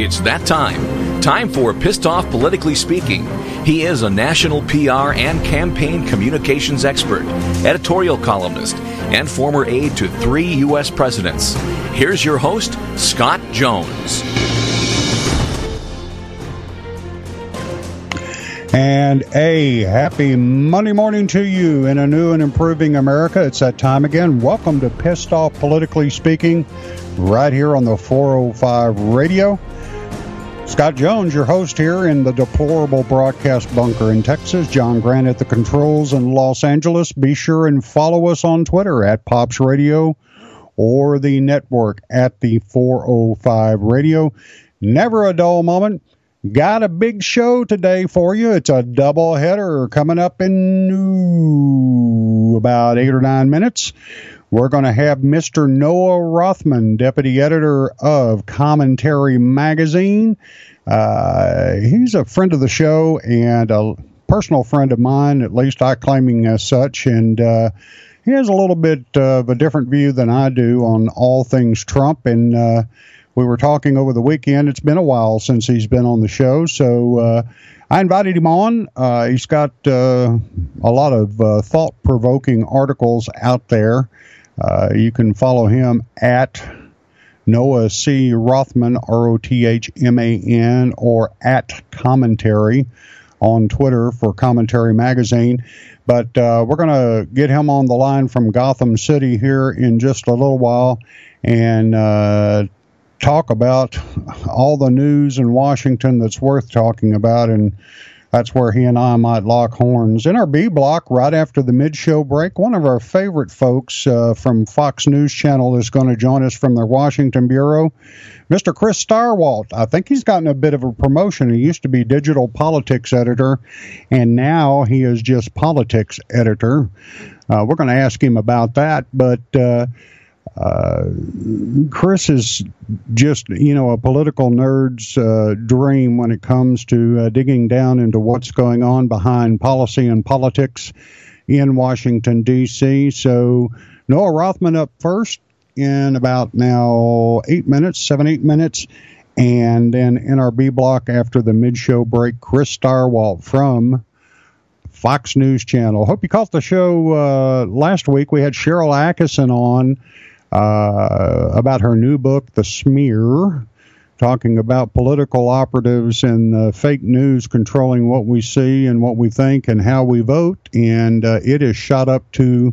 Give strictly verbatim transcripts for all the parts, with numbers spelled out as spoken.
It's that time. Time for Pissed Off Politically Speaking. He is a national P R and campaign communications expert, editorial columnist, and former aide to three U S presidents. Here's your host, Scott Jones. And a happy Monday morning to you in a new and improving America. It's that time again. Welcome to Pissed Off Politically Speaking, right here on the four oh five radio. Scott Jones, your host here in the deplorable broadcast bunker in Texas. John Grant at the controls in Los Angeles. Be sure and follow us on Twitter at Pops Radio or the network at the four oh five radio. Never a dull moment. Got a big show today for you. It's a double header coming up in ooh, about eight or nine minutes. We're going to have Mister Noah Rothman, deputy editor of Commentary Magazine. Uh, he's a friend of the show and a personal friend of mine, at least I claiming as such. And uh, he has a little bit of a different view than I do on all things Trump. And uh, we were talking over the weekend. It's been a while since he's been on the show, so uh, I invited him on. Uh, he's got uh, a lot of uh, thought-provoking articles out there. Uh, you can follow him at Noah C. Rothman, R O T H M A N, or at Commentary on Twitter for Commentary Magazine. But uh, we're going to get him on the line from Gotham City here in just a little while and uh, talk about all the news in Washington that's worth talking about, and that's where he and I might lock horns. In our B block, right after the mid-show break, one of our favorite folks uh, from Fox News Channel is going to join us from their Washington bureau, Mister Chris Stirewalt. I think he's gotten a bit of a promotion. He used to be digital politics editor, and now he is just politics editor. Uh, we're going to ask him about that, but uh, Uh, Chris is just, you know, a political nerd's uh, dream when it comes to uh, digging down into what's going on behind policy and politics in Washington, D C. So Noah Rothman up first in about now eight minutes, seven, eight minutes. And then in our B block after the mid-show break, Chris Stirewalt from Fox News Channel. Hope you caught the show uh, last week. We had Sharyl Attkisson on Uh, about her new book, The Smear, talking about political operatives and uh, fake news controlling what we see and what we think and how we vote. And uh, it is shot up to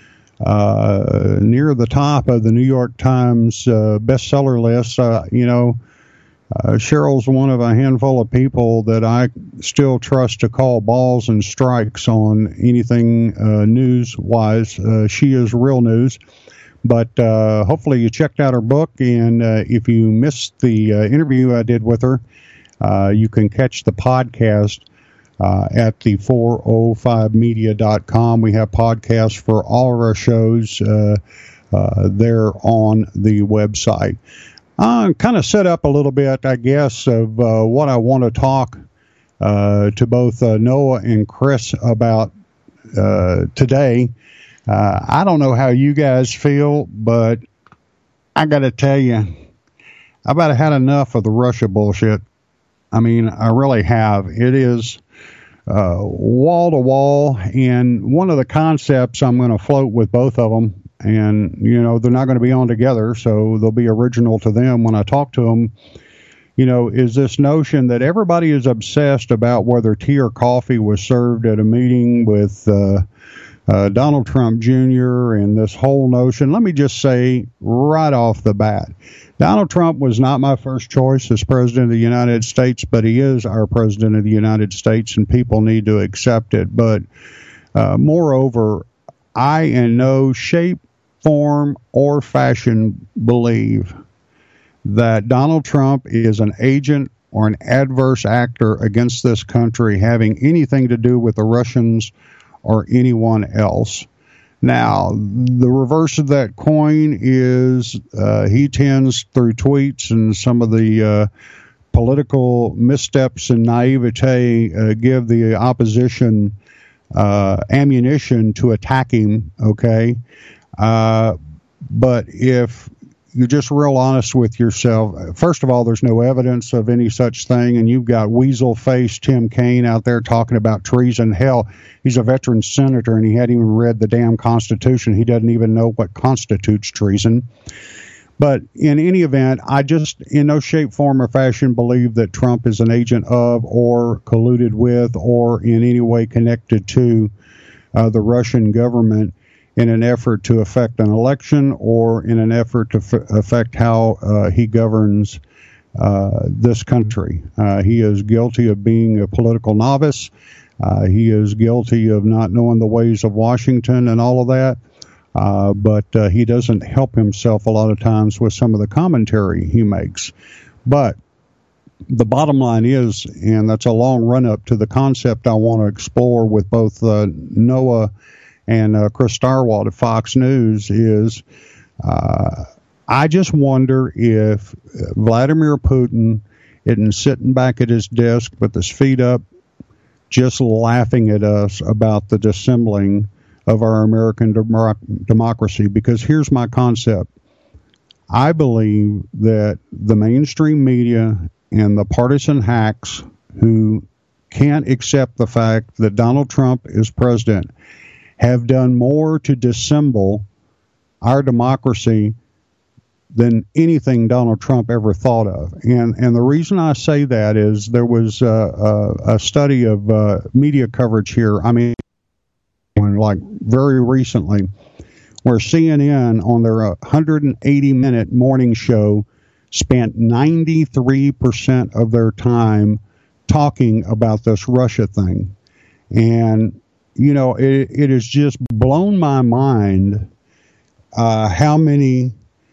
uh, near the top of the New York Times uh, bestseller list. Uh, you know, uh, Sheryl's one of a handful of people that I still trust to call balls and strikes on anything uh, news-wise. Uh, she is real news. But uh, hopefully you checked out her book, and uh, if you missed the uh, interview I did with her, uh, you can catch the podcast uh, at the four oh five media dot com. We have podcasts for all of our shows uh, uh, there on the website. I'm kind of set up a little bit, I guess, of uh, what I want to talk uh, to both uh, Noah and Chris about uh, today. Uh, I don't know how you guys feel, but I got to tell you, I've about had enough of the Russia bullshit. I mean, I really have. It is uh, wall to wall, and one of the concepts I'm going to float with both of them, and, you know, they're not going to be on together, so they'll be original to them when I talk to them, you know, is this notion that everybody is obsessed about whether tea or coffee was served at a meeting with uh Uh, Donald Trump Junior and this whole notion. Let me just say right off the bat, Donald Trump was not my first choice as president of the United States, but he is our president of the United States, and people need to accept it. But uh, moreover, I in no shape, form, or fashion believe that Donald Trump is an agent or an adverse actor against this country having anything to do with the Russians or anyone else. Now, the reverse of that coin is uh, he tends, through tweets and some of the uh, political missteps and naivete, uh, give the opposition uh, ammunition to attack him, okay? Uh, but if you're just real honest with yourself. First of all, there's no evidence of any such thing, and you've got weasel-faced Tim Kaine out there talking about treason. Hell, he's a veteran senator, and he hadn't even read the damn Constitution. He doesn't even know what constitutes treason. But in any event, I just, in no shape, form, or fashion, believe that Trump is an agent of or colluded with or in any way connected to uh, the Russian government in an effort to affect an election or in an effort to f- affect how uh, he governs uh, this country. Uh, he is guilty of being a political novice. Uh, he is guilty of not knowing the ways of Washington and all of that. Uh, but uh, he doesn't help himself a lot of times with some of the commentary he makes. But the bottom line is, and that's a long run-up to the concept I want to explore with both uh, Noah and uh, Chris Starwalt at Fox News, is uh, I just wonder if Vladimir Putin isn't sitting back at his desk with his feet up, just laughing at us about the dissembling of our American dem- democracy. Because here's my concept. I believe that the mainstream media and the partisan hacks who can't accept the fact that Donald Trump is president have done more to dissemble our democracy than anything Donald Trump ever thought of. And and the reason I say that is there was uh, a, a study of uh, media coverage here, I mean, like very recently, where C N N on their one hundred eighty minute morning show spent ninety-three percent of their time talking about this Russia thing. And you know, it, it has just blown my mind uh, how many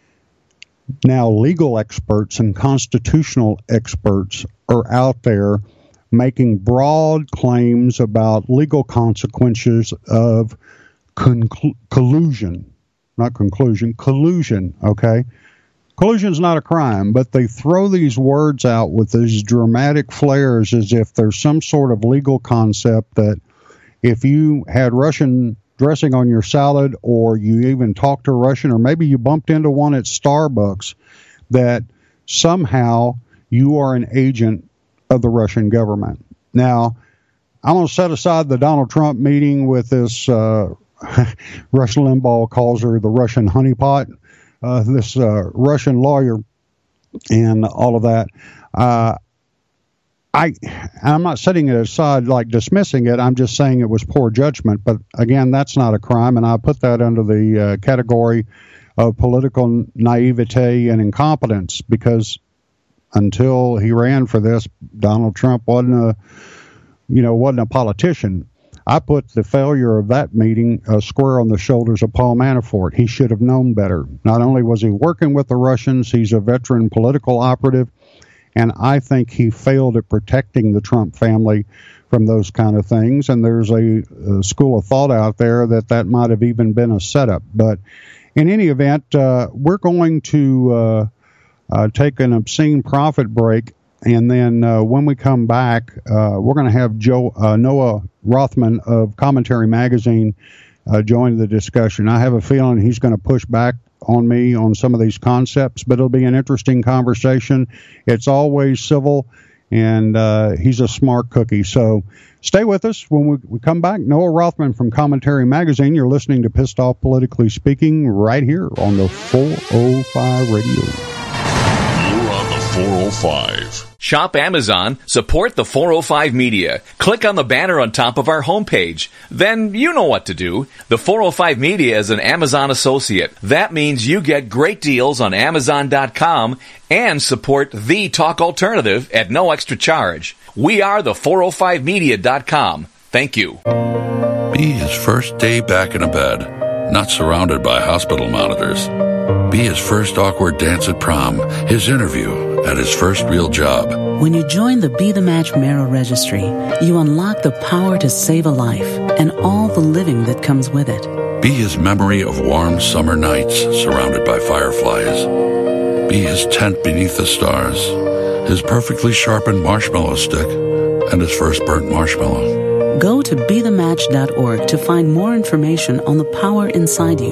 now legal experts and constitutional experts are out there making broad claims about legal consequences of conclu- collusion, not conclusion, collusion, okay? Collusion is not a crime, but they throw these words out with these dramatic flares as if there's some sort of legal concept that if you had Russian dressing on your salad, or you even talked to a Russian, or maybe you bumped into one at Starbucks, that somehow you are an agent of the Russian government. Now, I'm going to set aside the Donald Trump meeting with this, uh, Rush Limbaugh calls her the Russian honeypot, uh, this uh, Russian lawyer, and all of that. Uh, I, I'm not setting it aside like dismissing it. I'm just saying it was poor judgment. But again, that's not a crime, and I put that under the uh, category of political naivete and incompetence, because until he ran for this, Donald Trump wasn't a, you know, wasn't a politician. I put the failure of that meeting uh, square on the shoulders of Paul Manafort. He should have known better. Not only was he working with the Russians, he's a veteran political operative. And I think he failed at protecting the Trump family from those kind of things. And there's a, a school of thought out there that that might have even been a setup. But in any event, uh, we're going to uh, uh, take an obscene profit break. And then uh, when we come back, uh, we're going to have Joe uh, Noah Rothman of Commentary Magazine uh, join the discussion. I have a feeling he's going to push back on me on some of these concepts, but it'll be an interesting conversation. It's always civil, and uh, he's a smart cookie. So stay with us when we, we come back. Noah Rothman from Commentary Magazine. You're listening to Pissed Off Politically Speaking right here on the four oh five Radio. You're on the four oh five. Shop Amazon, support the four oh five Media. Click on the banner on top of our homepage. Then you know what to do. The four oh five Media is an Amazon associate. That means you get great deals on Amazon dot com and support the talk alternative at no extra charge. We are the four oh five media dot com. Thank you. Be his first day back in a bed, not surrounded by hospital monitors. Be his first awkward dance at prom, his interview at his first real job. When you join the Be the Match Marrow Registry, you unlock the power to save a life and all the living that comes with it. Be his memory of warm summer nights surrounded by fireflies. Be his tent beneath the stars, his perfectly sharpened marshmallow stick, and his first burnt marshmallow. Go to be the match dot org to find more information on the power inside you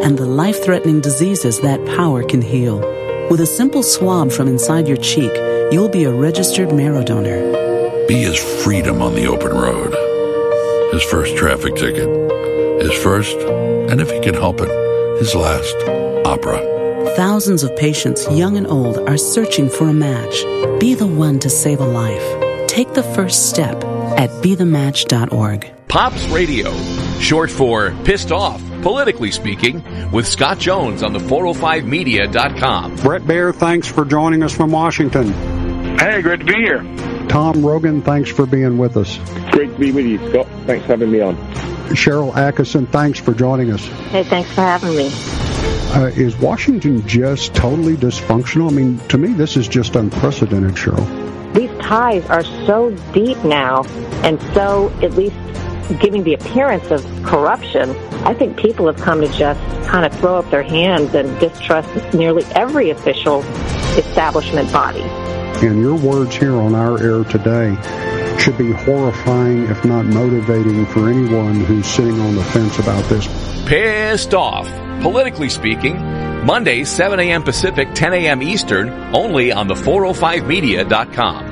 and the life-threatening diseases that power can heal. With a simple swab from inside your cheek, you'll be a registered marrow donor. Be his freedom on the open road. His first traffic ticket. His first, and if he can help it, his last opera. Thousands of patients, young and old, are searching for a match. Be the one to save a life. Take the first step at be the match dot org. Pops Radio, short for Pissed Off, politically speaking, with Scott Jones on the four oh five media dot com. Brett Baer, thanks for joining us from Washington. Hey, great to be here. Tom Rogan, thanks for being with us. Great to be with you, Scott. Thanks for having me on. Cheryl Atkinson, thanks for joining us. Hey, thanks for having me. Uh, is Washington just totally dysfunctional? I mean, to me, this is just unprecedented, Cheryl. These ties are so deep now, and so at least giving the appearance of corruption. I think people have come to just kind of throw up their hands and distrust nearly every official establishment body. And your words here on our air today should be horrifying, if not motivating, for anyone who's sitting on the fence about this. Pissed Off, politically speaking, Monday, seven a.m. Pacific, ten a.m. Eastern, only on the four oh five media dot com.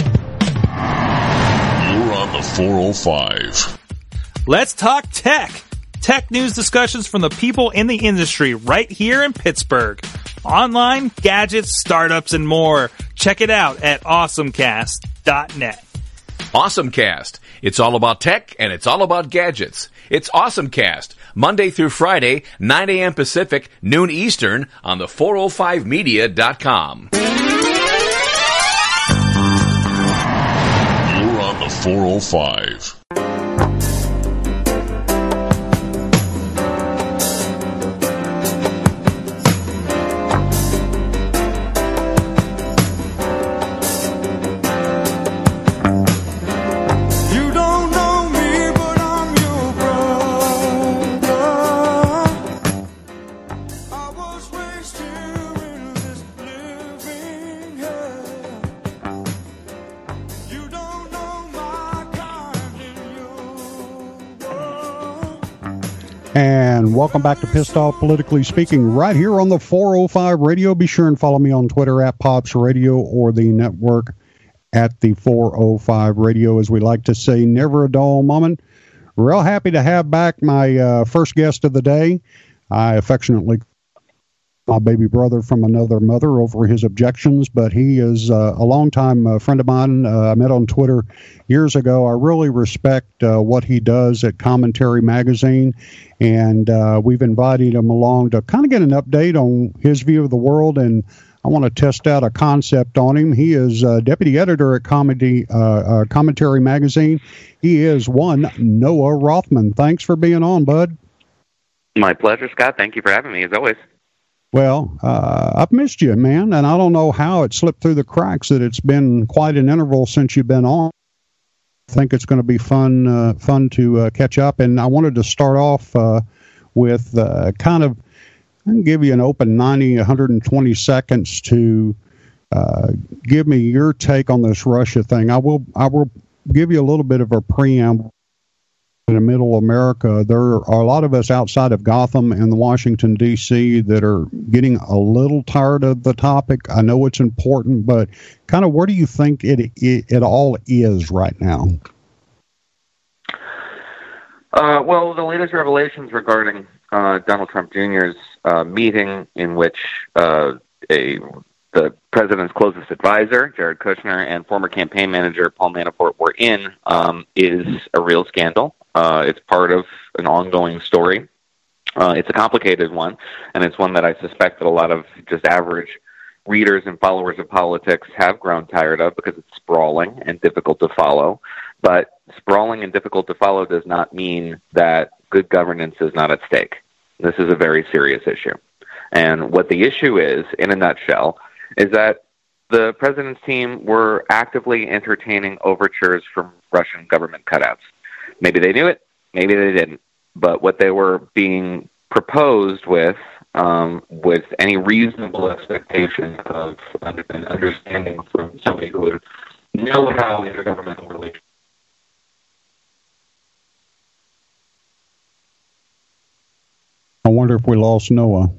You're on the four oh five. Let's talk tech. Tech news discussions from the people in the industry right here in Pittsburgh. Online, gadgets, startups, and more. Check it out at awesome cast dot net. AwesomeCast. It's all about tech and it's all about gadgets. It's AwesomeCast, Monday through Friday, nine a.m. Pacific, noon Eastern, on the four oh five media dot com. You're on the four oh five. And welcome back to Pissed Off Politically Speaking, right here on the four oh five Radio. Be sure and follow me on Twitter at Pops Radio or the network at the four oh five Radio. As we like to say, never a dull moment. Real happy to have back my uh, first guest of the day. I affectionately call my baby brother from another mother over his objections, but he is uh, a longtime uh, friend of mine. Uh, I met on Twitter years ago. I really respect uh, what he does at Commentary Magazine, and uh, we've invited him along to kind of get an update on his view of the world, and I want to test out a concept on him. He is uh, deputy editor at Comedy, uh, uh, Commentary Magazine. He is one Noah Rothman. Thanks for being on, bud. My pleasure, Scott. Thank you for having me, as always. Well, uh, I've missed you, man, and I don't know how it slipped through the cracks that it's been quite an interval since you've been on. I think it's going to be fun uh, fun to uh, catch up, and I wanted to start off uh, with uh, kind of I can give you an open ninety, one hundred twenty seconds to uh, give me your take on this Russia thing. I will I will give you a little bit of a preamble. In the middle America, there are a lot of us outside of Gotham and Washington, D C that are getting a little tired of the topic. I know it's important, but kind of where do you think it it, it all is right now? Uh, well, the latest revelations regarding uh, Donald Trump Junior's uh, meeting in which uh, a the president's closest advisor, Jared Kushner, and former campaign manager Paul Manafort were in um, is a real scandal. Uh, it's part of an ongoing story. Uh, it's a complicated one, and it's one that I suspect that a lot of just average readers and followers of politics have grown tired of because it's sprawling and difficult to follow. But sprawling and difficult to follow does not mean that good governance is not at stake. This is a very serious issue. And what the issue is, in a nutshell, is that the president's team were actively entertaining overtures from Russian government cutouts. Maybe they knew it, maybe they didn't. But what they were being proposed with, um, with any reasonable expectation of an understanding from somebody who would know how intergovernmental relations. I wonder if we lost Noah.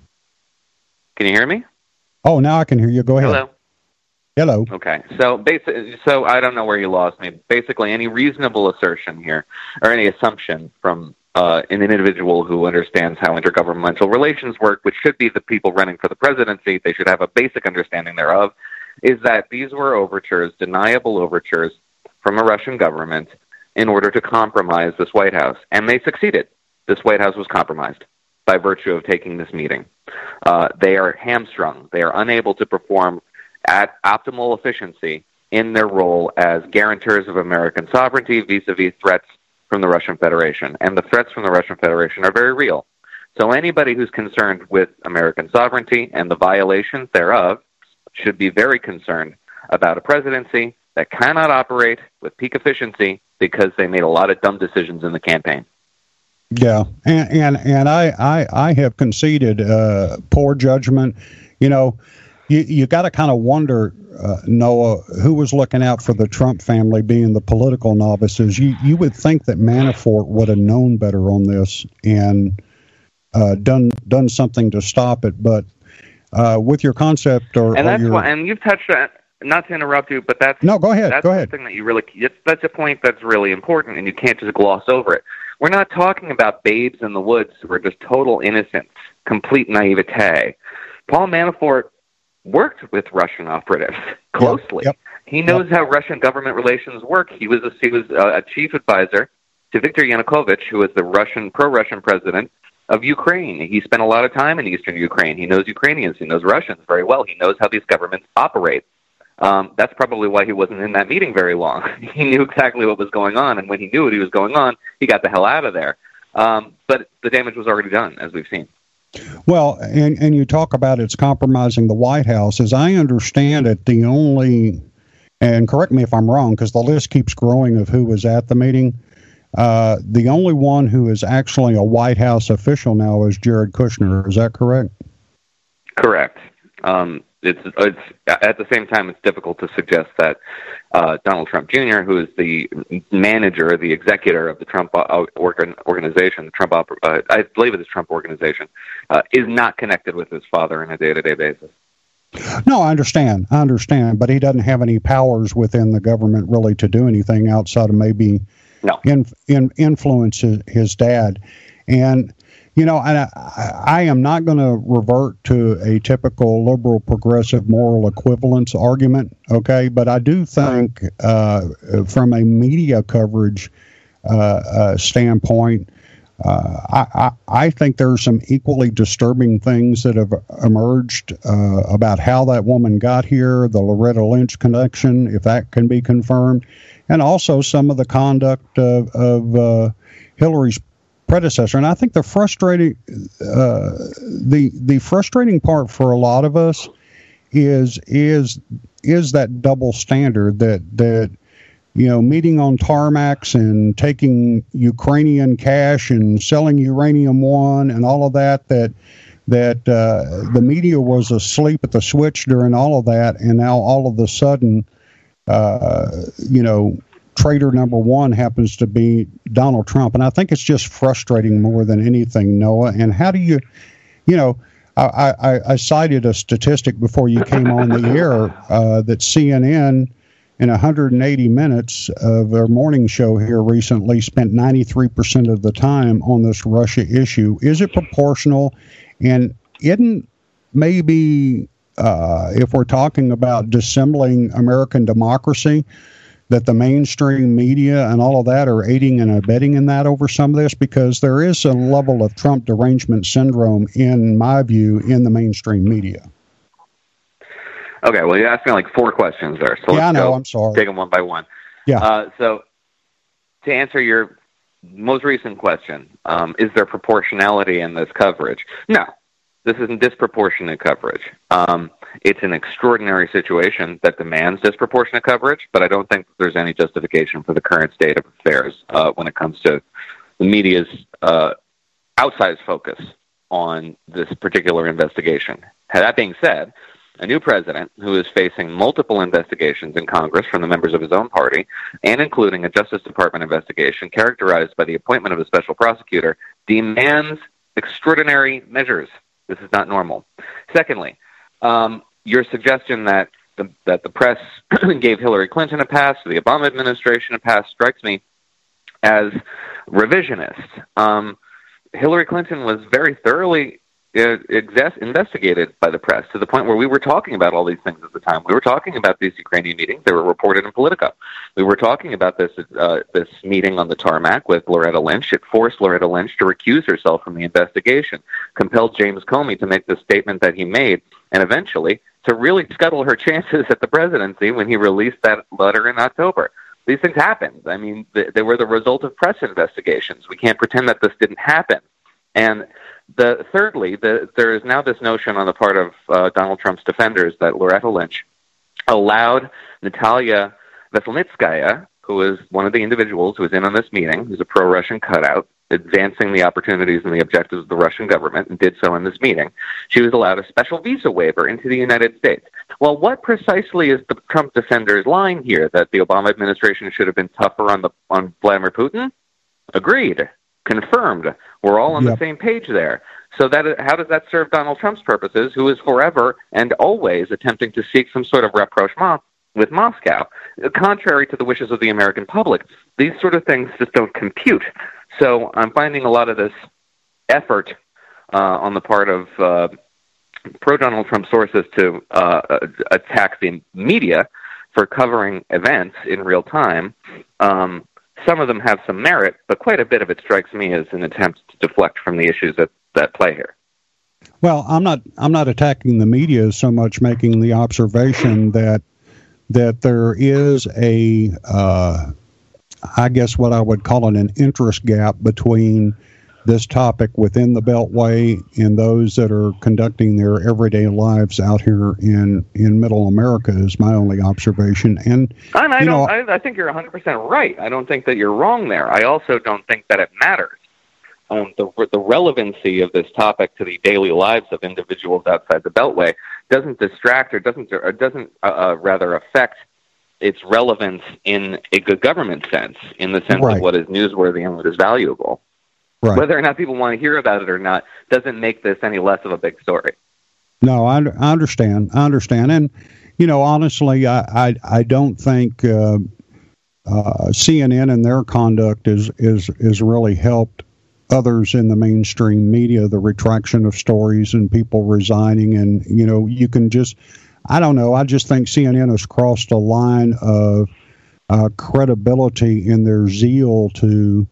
Can you hear me? Oh, now I can hear you. Go ahead. Hello. Hello. Okay. So, basi- so I don't know where you lost me. Basically, any reasonable assertion here, or any assumption from uh, an individual who understands how intergovernmental relations work, which should be the people running for the presidency, they should have a basic understanding thereof, is that these were overtures, deniable overtures from a Russian government in order to compromise this White House. And they succeeded. This White House was compromised by virtue of taking this meeting. Uh, they are hamstrung. They are unable to perform at optimal efficiency in their role as guarantors of American sovereignty vis-a-vis threats from the Russian Federation. And the threats from the Russian Federation are very real. So anybody who's concerned with American sovereignty and the violations thereof should be very concerned about a presidency that cannot operate with peak efficiency because they made a lot of dumb decisions in the campaign. Yeah, and and, and I, I, I have conceded uh, poor judgment. You know, you, you got to kind of wonder, uh, Noah, who was looking out for the Trump family being the political novices. You you would think that Manafort would have known better on this and uh, done done something to stop it. But uh, with your concept or, and or that's your, why, and you've touched on, not to interrupt you, but that's no, go ahead, that's go ahead. something that you really that's a point that's really important, and you can't just gloss over it. We're not talking about babes in the woods who are just total innocence, complete naivete. Paul Manafort worked with Russian operatives closely. Yep, yep, he knows yep. how Russian government relations work. He was a, he was a chief advisor to Viktor Yanukovych, who was the Russian pro-Russian president of Ukraine. He spent a lot of time in eastern Ukraine. He knows Ukrainians. He knows Russians very well. He knows how these governments operate. Um, that's probably why he wasn't in that meeting very long. He knew exactly what was going on, and when he knew what he was going on, he got the hell out of there. Um, but the damage was already done, as we've seen. Well, and, and you talk about it's compromising the White House. As I understand it, the only, and correct me if I'm wrong, because the list keeps growing of who was at the meeting, uh, the only one who is actually a White House official now is Jared Kushner. Is that correct? Correct. Um, it's, it's at the same time, it's difficult to suggest that uh, Donald Trump Junior, who is the manager, the executor of the Trump organ, organization, the Trump, uh, I believe it is Trump organization, uh, is not connected with his father on a day-to-day basis. No, I understand. I understand, but he doesn't have any powers within the government really to do anything outside of maybe no. in, in, influence his, his dad. And you know, and I, I am not going to revert to a typical liberal progressive moral equivalence argument, okay? But I do think uh, from a media coverage uh, uh, standpoint, uh, I, I, I think there are some equally disturbing things that have emerged uh, about how that woman got here, the Loretta Lynch connection, if that can be confirmed, and also some of the conduct of, of uh, Hillary's predecessor. And I think the frustrating, uh, the the frustrating part for a lot of us is is is that double standard that that you know meeting on tarmacs and taking Ukrainian cash and selling uranium one and all of that that that uh, the media was asleep at the switch during all of that, and now all of a sudden, uh, you know. Traitor number one happens to be Donald Trump. And I think it's just frustrating more than anything, Noah. And how do you, you know, I, I, I cited a statistic before you came on the air uh, that C N N in one hundred eighty minutes of their morning show here recently spent ninety-three percent of the time on this Russia issue. Is it proportional? And isn't maybe, uh, if we're talking about dissembling American democracy, that the mainstream media and all of that are aiding and abetting in that over some of this? Because there is a level of Trump derangement syndrome, in my view, in the mainstream media. Okay, well, you asked me like four questions there. So yeah, let's I know, go I'm sorry. Take them one by one. Yeah. Uh, so to answer your most recent question, um, is there proportionality in this coverage? No. This isn't disproportionate coverage. Um, it's an extraordinary situation that demands disproportionate coverage, but I don't think there's any justification for the current state of affairs uh, when it comes to the media's uh, outsized focus on this particular investigation. That being said, a new president who is facing multiple investigations in Congress from the members of his own party, and including a Justice Department investigation characterized by the appointment of a special prosecutor, demands extraordinary measures. This is not normal. Secondly, um, your suggestion that the, that the press gave Hillary Clinton a pass, or the Obama administration a pass, strikes me as revisionist. Um, Hillary Clinton was very thoroughly uh, ex- investigated by the press, to the point where we were talking about all these things at the time. We were talking about these Ukrainian meetings. They were reported in Politico. We were talking about this uh, this meeting on the tarmac with Loretta Lynch. It forced Loretta Lynch to recuse herself from the investigation, compelled James Comey to make the statement that he made, and eventually to really scuttle her chances at the presidency when he released that letter in October. These things happened. I mean, they, they were the result of press investigations. We can't pretend that this didn't happen. And the thirdly, the, there is now this notion on the part of uh, Donald Trump's defenders that Loretta Lynch allowed Natalia Veselnitskaya, who is one of the individuals who was in on this meeting, who's a pro-Russian cutout, advancing the opportunities and the objectives of the Russian government, and did so in this meeting. She was allowed a special visa waiver into the United States. Well, what precisely is the Trump defender's line here? That the Obama administration should have been tougher on the on Vladimir Putin? Agreed. Confirmed. We're all on yep. the same page there. So that how does that serve Donald Trump's purposes, who is forever and always attempting to seek some sort of rapprochement with Moscow, contrary to the wishes of the American public? These sort of things just don't compute. So I'm finding a lot of this effort uh, on the part of uh, pro-Donald Trump sources to uh, attack the media for covering events in real time. Um, some of them have some merit, but quite a bit of it strikes me as an attempt to deflect from the issues that, that play here. Well, I'm not I'm not attacking the media so much, making the observation that that there is a uh, I guess what I would call it an interest gap between this topic within the Beltway and those that are conducting their everyday lives out here in, in Middle America is my only observation. And, and I you don't. know, I, I think you're one hundred percent right. I don't think that you're wrong there. I also don't think that it matters. Um, the the relevancy of this topic to the daily lives of individuals outside the Beltway doesn't distract or doesn't or doesn't uh, uh, rather affect its relevance in a good government sense, in the sense right. of what is newsworthy and what is valuable. Right. Whether or not people want to hear about it or not doesn't make this any less of a big story. No, I, I understand. I understand. And, you know, honestly, I, I, I don't think uh, uh, C N N and their conduct is, is, is really helped others in the mainstream media, the retraction of stories and people resigning. And, you know, you can just, I don't know, I just think C N N has crossed a line of uh, credibility in their zeal to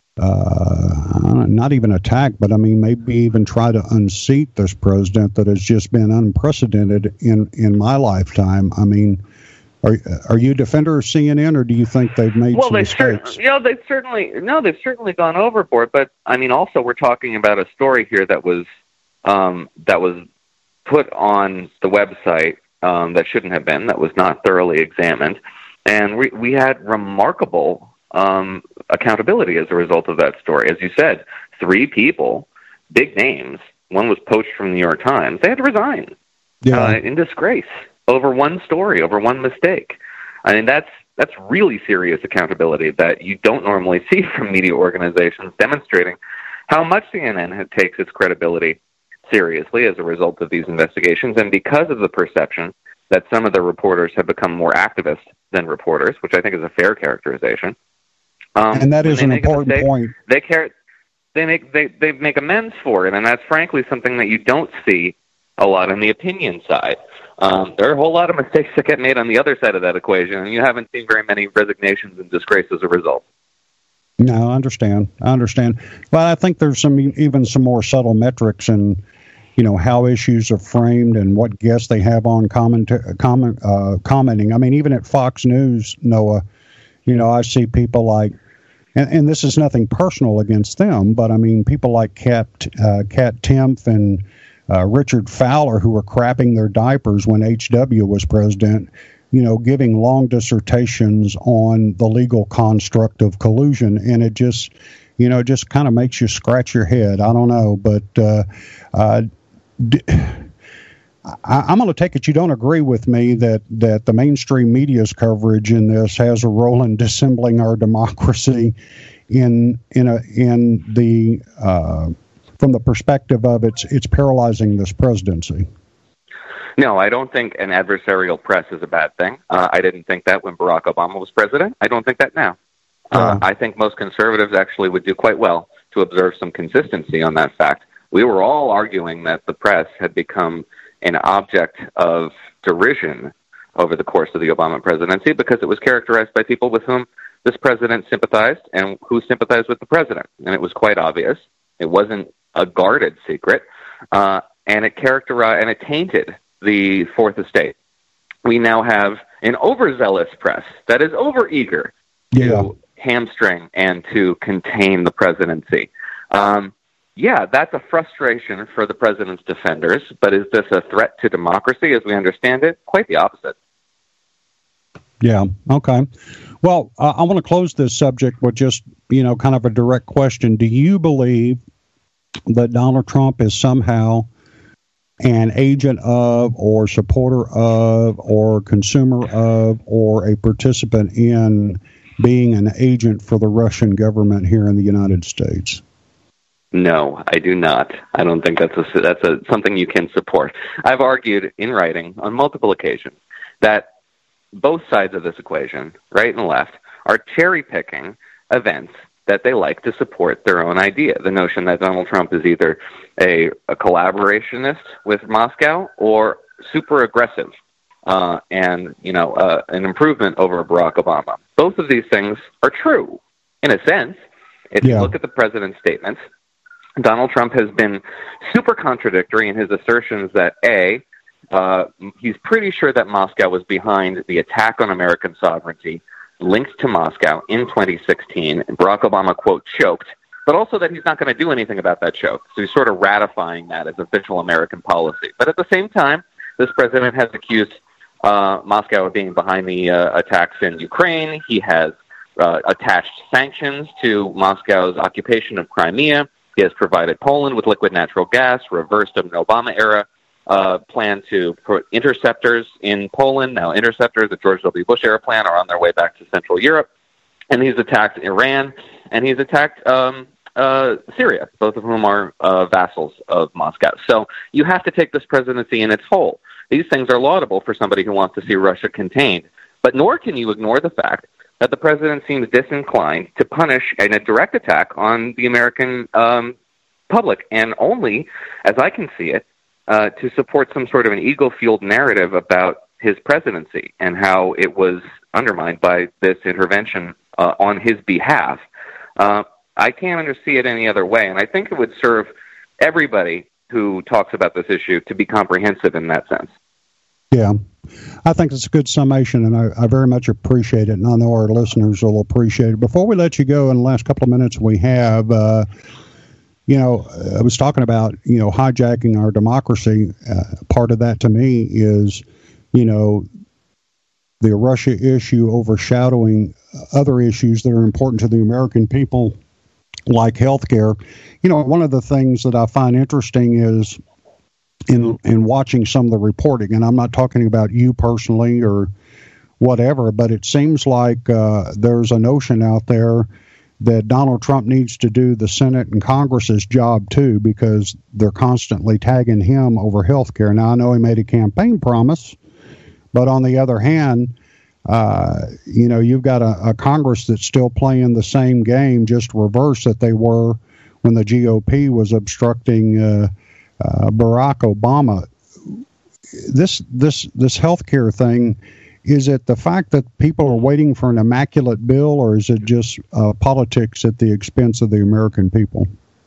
Uh, not even attack, but I mean, maybe even try to unseat this president that has just been unprecedented in, in my lifetime. I mean, are are you a defender of C N N, or do you think they've made well, some they mistakes? Cer- you know, they've certainly no, they've certainly gone overboard. But I mean, also we're talking about a story here that was um, that was put on the website um, that shouldn't have been, that was not thoroughly examined, and we we had remarkable Um, accountability as a result of that story. As you said, three people, big names, one was poached from the New York Times, they had to resign yeah. uh, in disgrace over one story, over one mistake. I mean, that's that's really serious accountability that you don't normally see from media organizations, demonstrating how much C N N takes its credibility seriously as a result of these investigations, and because of the perception that some of the reporters have become more activist than reporters, which I think is a fair characterization. Um, and that is an important mistake, point. They care. They make they they make amends for it, and that's frankly something that you don't see a lot on the opinion side. Um, there are a whole lot of mistakes that get made on the other side of that equation, and you haven't seen very many resignations and disgrace as a result. No, I understand. I understand. Well, I think there's some even some more subtle metrics in, you know, how issues are framed and what guests they have on comment, comment uh, commenting. I mean, even at Fox News, Noah, you know, I see people like, and, and this is nothing personal against them, but I mean, people like Kat, uh, Kat Timpf and uh, Richard Fowler, who were crapping their diapers when H W was president, you know, giving long dissertations on the legal construct of collusion. And it just, you know, it just kind of makes you scratch your head. I don't know, but uh, uh, d- I, I'm going to take it you don't agree with me that, that the mainstream media's coverage in this has a role in dissembling our democracy in in a in the uh, from the perspective of it's it's paralyzing this presidency. No, I don't think an adversarial press is a bad thing. Uh, I didn't think that when Barack Obama was president. I don't think that now. Uh, I think most conservatives actually would do quite well to observe some consistency on that fact. We were all arguing that the press had become an object of derision over the course of the Obama presidency because it was characterized by people with whom this president sympathized and who sympathized with the president. And it was quite obvious. It wasn't a guarded secret. Uh, and it characterized and it tainted the Fourth Estate. We now have an overzealous press that is overeager yeah. to hamstring and to contain the presidency. Um, yeah, that's a frustration for the president's defenders, but is this a threat to democracy as we understand it? Quite the opposite. Yeah, okay. Well, uh, I want to close this subject with just, you know, kind of a direct question. Do you believe that Donald Trump is somehow an agent of or supporter of or consumer of or a participant in being an agent for the Russian government here in the United States? No, I do not. I don't think that's a, that's a, something you can support. I've argued in writing on multiple occasions that both sides of this equation, right and left, are cherry-picking events that they like to support their own idea. The notion that Donald Trump is either a, a collaborationist with Moscow or super aggressive uh, and, you know, uh, an improvement over Barack Obama. Both of these things are true, in a sense. If yeah. you look at the president's statements, Donald Trump has been super contradictory in his assertions that, A, uh, he's pretty sure that Moscow was behind the attack on American sovereignty linked to Moscow in twenty sixteen, and Barack Obama, quote, choked, but also that he's not going to do anything about that choke. So he's sort of ratifying that as official American policy. But at the same time, this president has accused uh, Moscow of being behind the uh, attacks in Ukraine. He has uh, attached sanctions to Moscow's occupation of Crimea. He has provided Poland with liquid natural gas, reversed an Obama-era uh, plan to put interceptors in Poland. Now interceptors, the George W. Bush-era plan, are on their way back to Central Europe. And he's attacked Iran, and he's attacked um, uh, Syria, both of whom are uh, vassals of Moscow. So you have to take this presidency in its whole. These things are laudable for somebody who wants to see Russia contained. But nor can you ignore the fact that the president seems disinclined to punish in a direct attack on the American um, public, and only, as I can see it, uh, to support some sort of an ego-fueled narrative about his presidency and how it was undermined by this intervention uh, on his behalf. Uh, I can't undersee it any other way, and I think it would serve everybody who talks about this issue to be comprehensive in that sense. Yeah, I think it's a good summation, and I, I very much appreciate it, and I know our listeners will appreciate it. Before we let you go, in the last couple of minutes we have, uh, you know, I was talking about, you know, hijacking our democracy. Uh, part of that to me is, you know, the Russia issue overshadowing other issues that are important to the American people, like healthcare. You know, one of the things that I find interesting is in in watching some of the reporting, and I'm not talking about you personally or whatever, but it seems like uh, there's a notion out there that Donald Trump needs to do the Senate and Congress's job too, because they're constantly tagging him over healthcare. Now, I know he made a campaign promise, but on the other hand, uh, you know, you've got a, a Congress that's still playing the same game, just reverse that they were when the G O P was obstructing uh, uh, Barack Obama. This this this healthcare thing, is it the fact that people are waiting for an immaculate bill, or is it just uh, politics at the expense of the American people?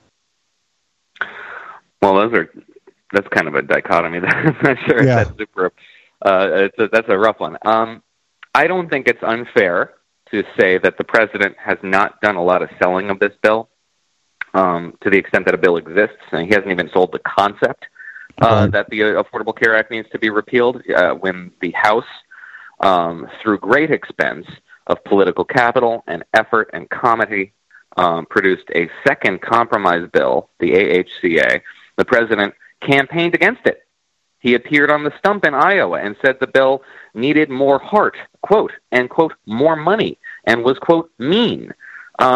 Well, those are that's kind of a dichotomy. I'm not sure yeah. if that's super. Uh, it's a, that's a rough one. Um, I don't think it's unfair to say that the president has not done a lot of selling of this bill, um, to the extent that a bill exists, and he hasn't even sold the concept uh, right. that the Affordable Care Act needs to be repealed. Uh, when the House, um, through great expense of political capital and effort and comedy, um, produced a second compromise bill, the A H C A, the president campaigned against it. He appeared on the stump in Iowa and said the bill needed more heart, quote, and, quote, more money, and was, quote, mean. Uh,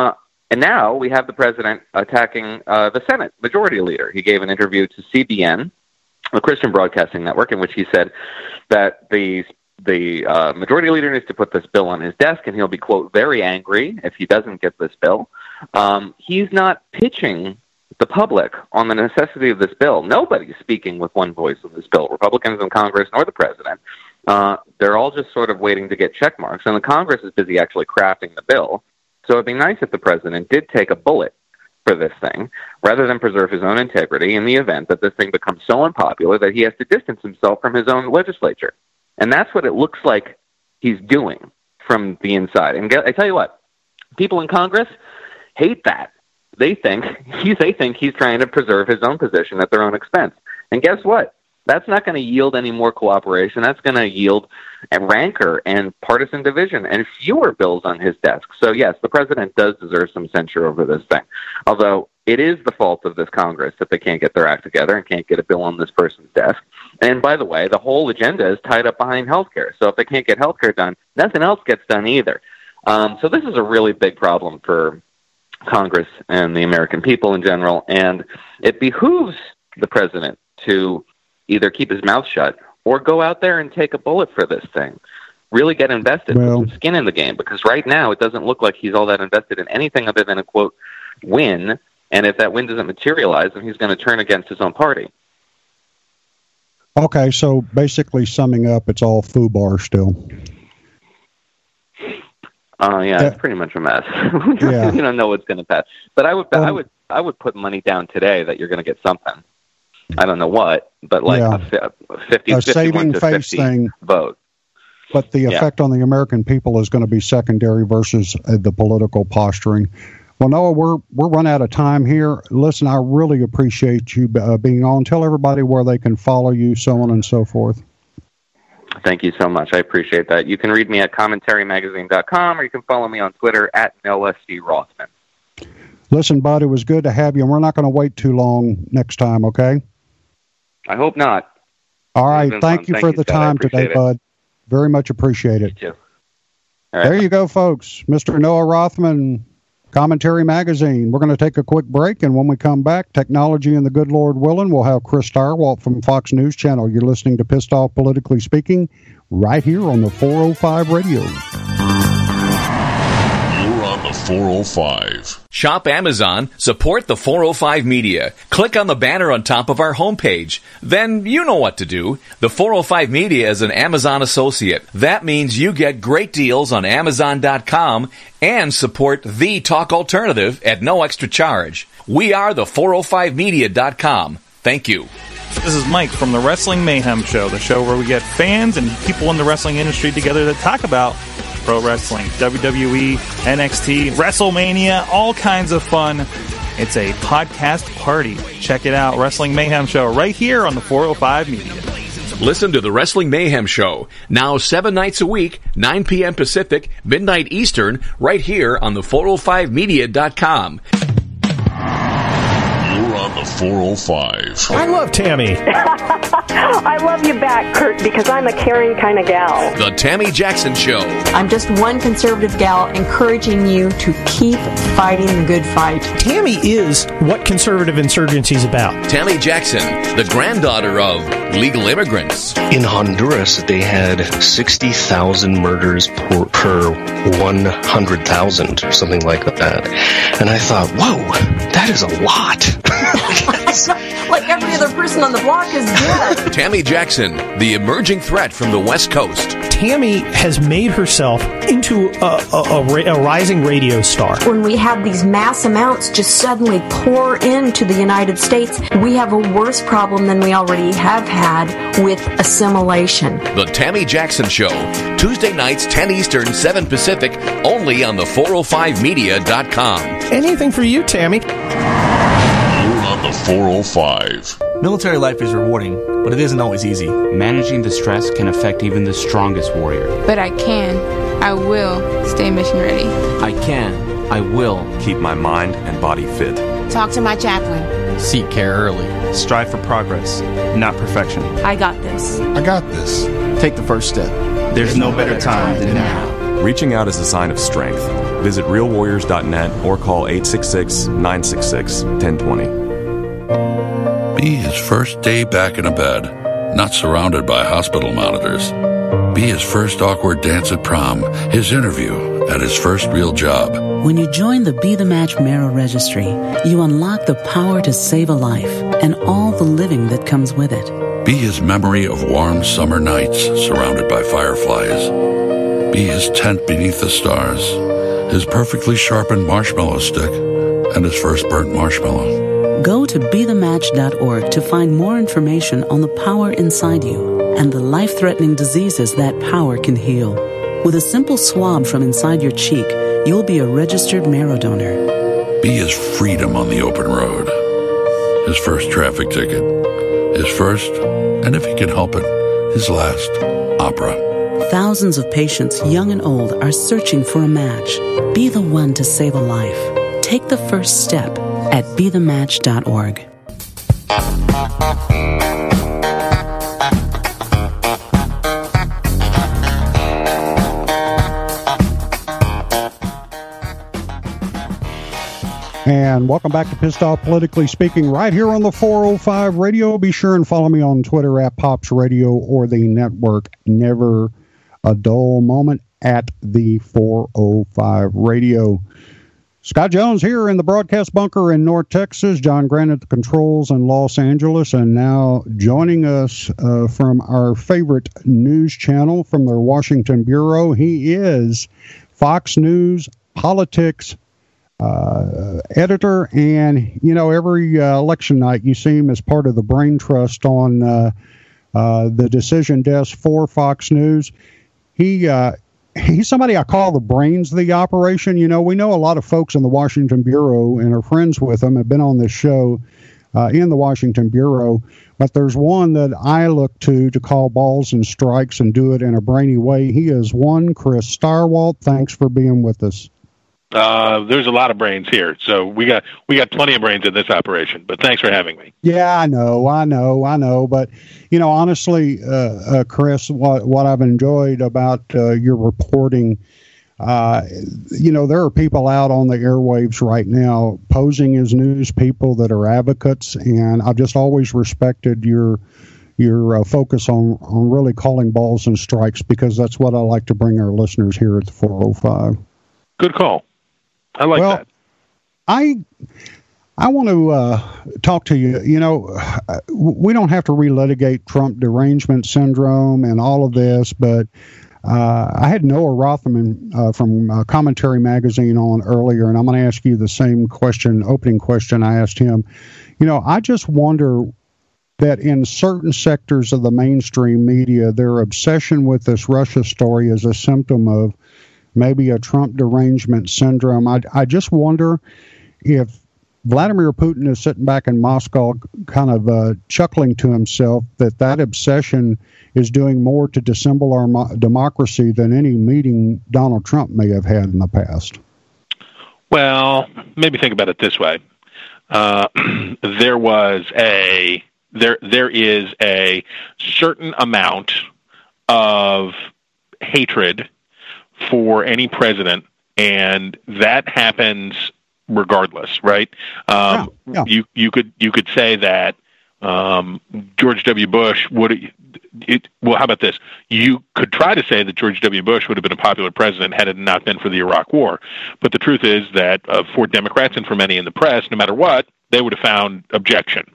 And now we have the president attacking uh, the Senate Majority Leader. He gave an interview to C B N, the Christian Broadcasting Network, in which he said that the the uh, Majority Leader needs to put this bill on his desk, and he'll be, quote, very angry if he doesn't get this bill. Um, he's not pitching the public on the necessity of this bill. Nobody's speaking with one voice on this bill, Republicans in Congress nor the president. Uh, they're all just sort of waiting to get check marks, and the Congress is busy actually crafting the bill. So it'd be nice if the president did take a bullet for this thing, rather than preserve his own integrity in the event that this thing becomes so unpopular that he has to distance himself from his own legislature. And that's what it looks like he's doing from the inside. And I tell you what, people in Congress hate that. They think he's, they think he's trying to preserve his own position at their own expense. And guess what? That's not going to yield any more cooperation. That's going to yield a rancor and partisan division and fewer bills on his desk. So, yes, the president does deserve some censure over this thing. Although it is the fault of this Congress that they can't get their act together and can't get a bill on this person's desk. And by the way, the whole agenda is tied up behind health care. So if they can't get health care done, nothing else gets done either. Um, so this is a really big problem for Congress and the American people in general. And it behooves the president to either keep his mouth shut or go out there and take a bullet for this thing. Really get invested, well, put some skin in the game, because right now it doesn't look like he's all that invested in anything other than a, quote, win. And if that win doesn't materialize, then he's going to turn against his own party. Okay, so basically summing up, it's all FUBAR still. Uh, yeah, yeah, it's pretty much a mess. Yeah. You don't know what's going to pass. But I would, Um, I would, I would put money down today that you're going to get something. I don't know what, but like Yeah. a fifty, A fifty-one saving to face fifty thing. vote. But the Yeah. effect on the American people is going to be secondary versus uh, the political posturing. Well, Noah, we're we're run out of time here. Listen, I really appreciate you uh, being on. Tell everybody where they can follow you, so on and so forth. Thank you so much. I appreciate that. You can read me at commentary magazine dot com, or you can follow me on Twitter at Noah C. Rothman. Listen, bud, it was good to have you, and we're not going to wait too long next time, okay? I hope not. All right. Thank Thank you, you for the Scott. I time today, appreciate it. bud. Very much appreciate it. You too. All right. There you go, folks. Mister Noah Rothman, Commentary Magazine. We're going to take a quick break, and when we come back, technology and the good Lord willing, we'll have Chris Stirewalt from Fox News Channel. You're listening to Pissed Off Politically Speaking right here on the four oh five Radio. You're on the four oh five. Shop Amazon, support the four oh five Media. Click on the banner on top of our homepage. Then you know what to do. The four oh five Media is an Amazon associate. That means you get great deals on Amazon dot com and support the talk alternative at no extra charge. We are the four oh five media dot com. Thank you. This is Mike from the Wrestling Mayhem Show, the show where we get fans and people in the wrestling industry together to talk about pro wrestling, W W E, N X T, WrestleMania, all kinds of fun. It's a podcast party. Check it out, Wrestling Mayhem Show, right here on the four oh five Media. Listen to the Wrestling Mayhem Show, now seven nights a week, nine p.m. Pacific, midnight Eastern, right here on the four oh five media dot com. You're on the four oh five. I love Tammy. I love you back, Kurt, because I'm a caring kind of gal. The Tammy Jackson Show. I'm just one conservative gal encouraging you to keep fighting the good fight. Tammy is what conservative insurgency is about. Tammy Jackson, the granddaughter of legal immigrants. In Honduras, they had sixty thousand murders per, per one hundred thousand, or something like that. And I thought, whoa, that is a lot. Like every other person on the block is dead. Tammy Jackson, the emerging threat from the West Coast. Tammy has made herself into a, a, a, a rising radio star. When we have these mass amounts just suddenly pour into the United States, we have a worse problem than we already have had with assimilation. The Tammy Jackson Show, Tuesday nights, ten Eastern, seven Pacific, only on the four oh five media dot com. Anything for you, Tammy. On the four oh five. Military life is rewarding, but it isn't always easy. Managing the stress can affect even the strongest warrior. But I can, I will stay mission ready. I can, I will keep my mind and body fit. Talk to my chaplain. Seek care early. Strive for progress, not perfection. I got this. I got this. Take the first step. There's, There's no, no better, better time, time than now. Reaching out is a sign of strength. Visit real warriors dot net or call eight six six, nine six six, one zero two zero. Be his first day back in a bed, not surrounded by hospital monitors. Be his first awkward dance at prom, his interview at his first real job. When you join the Be the Match Marrow Registry, you unlock the power to save a life and all the living that comes with it. Be his memory of warm summer nights surrounded by fireflies. Be his tent beneath the stars, his perfectly sharpened marshmallow stick, and his first burnt marshmallow. Go to be the match dot org to find more information on the power inside you and the life-threatening diseases that power can heal. With a simple swab from inside your cheek, you'll be a registered marrow donor. Be his freedom on the open road, his first traffic ticket, his first, and if he can help it, his last opera. Thousands of patients, young and old, are searching for a match. Be the one to save a life. Take the first step at be the match dot org. And welcome back to Pissed Off Politically Speaking right here on the four oh five Radio. Be sure and follow me on Twitter at Pops Radio or the network Never a Dull Moment at the four oh five Radio. Scott Jones here in the broadcast bunker in North Texas. John Grant at the controls in Los Angeles. And now joining us uh, from our favorite news channel from their Washington Bureau, he is Fox News Politics Uh, editor, and you know every uh, election night you see him as part of the brain trust on uh, uh, the decision desk for Fox News. He uh, he's somebody I call the brains of the operation. You know, we know a lot of folks in the Washington Bureau and are friends with them, have been on this show uh, in the Washington Bureau, but there's one that I look to to call balls and strikes and do it in a brainy way. He is one Chris Stirewalt. Thanks for being with us. Uh, there's a lot of brains here, so we got we got plenty of brains in this operation. But thanks for having me. Yeah, I know, I know, I know. But you know, honestly, uh, uh, Chris, what what I've enjoyed about uh, your reporting, uh, you know, there are people out on the airwaves right now posing as news people that are advocates, and I've just always respected your your uh, focus on on really calling balls and strikes, because that's what I like to bring our listeners here at the four oh five. Good call. I like well, that. I I want to uh, talk to you. You know, we don't have to relitigate Trump derangement syndrome and all of this, but uh, I had Noah Rothman uh, from uh, Commentary Magazine on earlier, and I'm going to ask you the same question, opening question I asked him. You know, I just wonder that in certain sectors of the mainstream media, their obsession with this Russia story is a symptom of maybe a Trump derangement syndrome. I, I just wonder if Vladimir Putin is sitting back in Moscow kind of uh, chuckling to himself that that obsession is doing more to dissemble our mo- democracy than any meeting Donald Trump may have had in the past. Well, maybe think about it this way. Uh, there was a, there there is a certain amount of hatred for any president, and that happens regardless, right? Um, yeah, yeah. You you could you could say that um, George W. Bush would. It, well, how about this? You could try to say that George W. Bush would have been a popular president had it not been for the Iraq War, but the truth is that uh, for Democrats and for many in the press, no matter what, they would have found objection.